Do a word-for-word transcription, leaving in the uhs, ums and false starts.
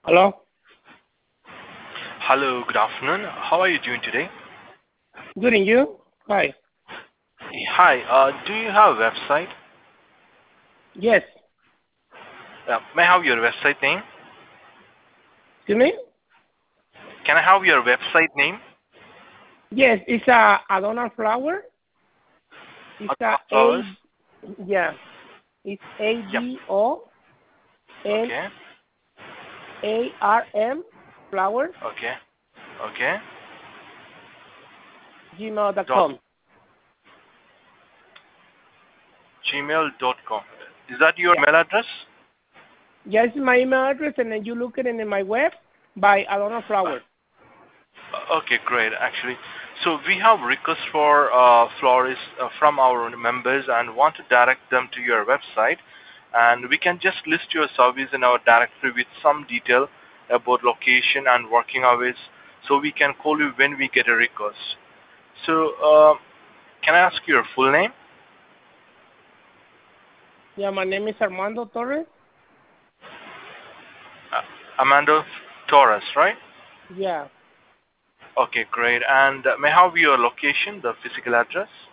Hello? Hello, good afternoon. How are you doing today? Good, and you? Hi. Hi, uh, do you have a website? Yes. Uh, may I have your website name? Excuse me? Can I have your website name? Yes, it's a Adona flower. It's a Adora A, Flowers? yeah. It's A Yep. D O N Okay. A R M flowers, Okay. Okay. gmail dot Dot com. gmail dot com. Is that your Yeah. mail address? Yeah, it's my email address, and then you look at it in my web by Adona Uh, Flowers. okay, great. Actually, so we have requests for uh, florists uh, from our members and want to direct them to your website, and we can just list your service in our directory with some detail about location and working hours, so we can call you when we get a request. So, uh, can I ask your full name? Yeah, my name is Armando Torres. Uh, Amanda Torres, right? Yeah. Okay, great. And uh, may I have your location, the physical address?